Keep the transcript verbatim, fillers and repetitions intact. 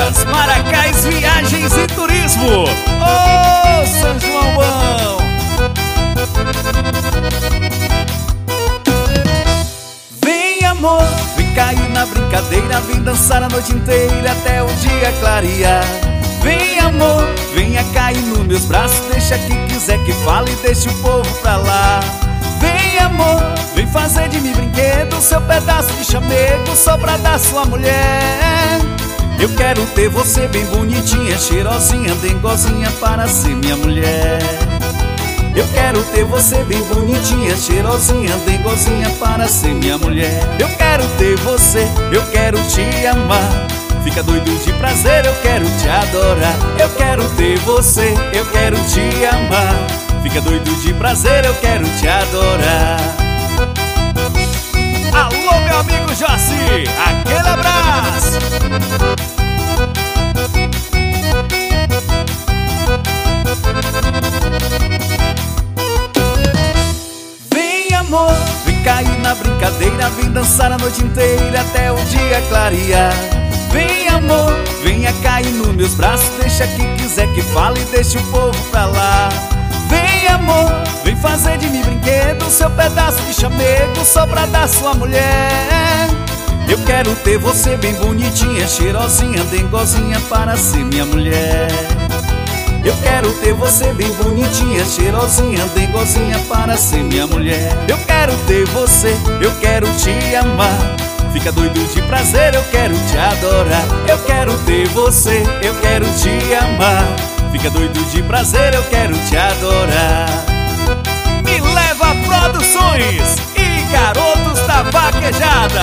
Hotéis Maracás Viagens e Turismo. Ô, São João! Vem, amor, vem cair na brincadeira, vem dançar a noite inteira até o dia clarear. Vem, amor, venha cair nos meus braços, deixa quem quiser que fale, deixa o povo pra lá. Vem, amor, vem fazer de mim brinquedo, seu pedaço de chamego só pra dar sua mulher. Eu quero ter você bem bonitinha, cheirosinha, dengozinha para ser minha mulher. Eu quero ter você bem bonitinha, cheirosinha, dengozinha para ser minha mulher. Eu quero ter você, eu quero te amar, fica doido de prazer, eu quero te adorar. Eu quero ter você, eu quero te amar, fica doido de prazer, eu quero te adorar. Alô, meu amigo Jossi, aquele abraço. Vem, amor, vem cair na brincadeira, vem dançar a noite inteira até o dia clarear. Vem, amor, venha cair nos meus braços, deixa quem quiser que fale, deixa o povo pra lá. Vem, amor, vem fazer de mim brinquedo, seu pedaço de chamego só pra dar sua mulher. Eu quero ter você bem bonitinha, cheirosinha, dengozinha para ser minha mulher. Eu quero ter você bem bonitinha, cheirosinha, dengozinha para ser minha mulher. Eu quero ter você, eu quero te amar, fica doido de prazer, eu quero te adorar. Eu quero ter você, eu quero te amar, fica doido de prazer, eu quero te adorar. Me Leva Produções e Garotos da Vaquejada.